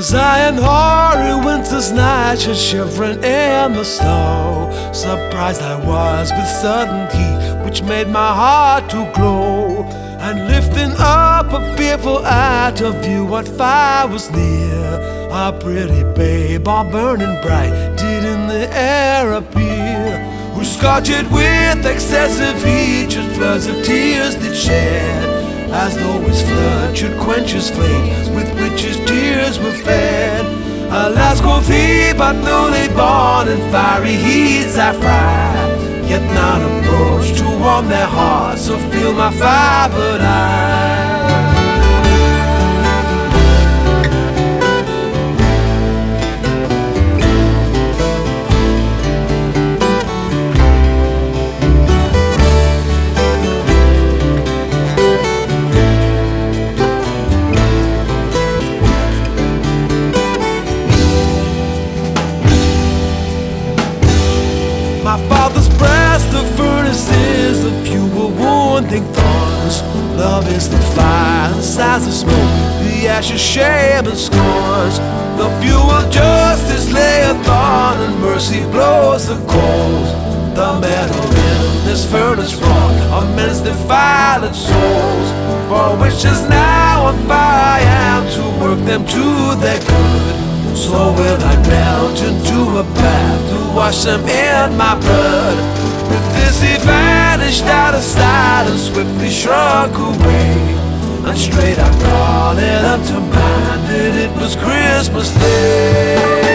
'Twas I and hoary winter's night, just shivering in the snow. Surprised I was with sudden heat, which made my heart to glow. And lifting up a fearful eye to view what fire was near, a pretty babe, all burning bright, did in the air appear, who scorched with excessive heat, just floods of tears did shed, as though his flood should quench his flames, with which his tears were fed. Alas, quoth he, but newly born in fiery heats I fry, yet none approach to warm their hearts or feel my fire but I. My father's breast, the furnace is the fuel, wounding thorns. Love is the fire, the sighs of smoke, the ashes, shame and scorns. The fuel, justice layeth on, and mercy blows the coals. The metal in this furnace wrought of men's defiled souls, for which is now on fire I am to work them to their good. So will I melt into a bath to wash them in my blood. With this he vanished out of sight and swiftly shrunk away. And straight I called it up to mind that it was Christmas Day.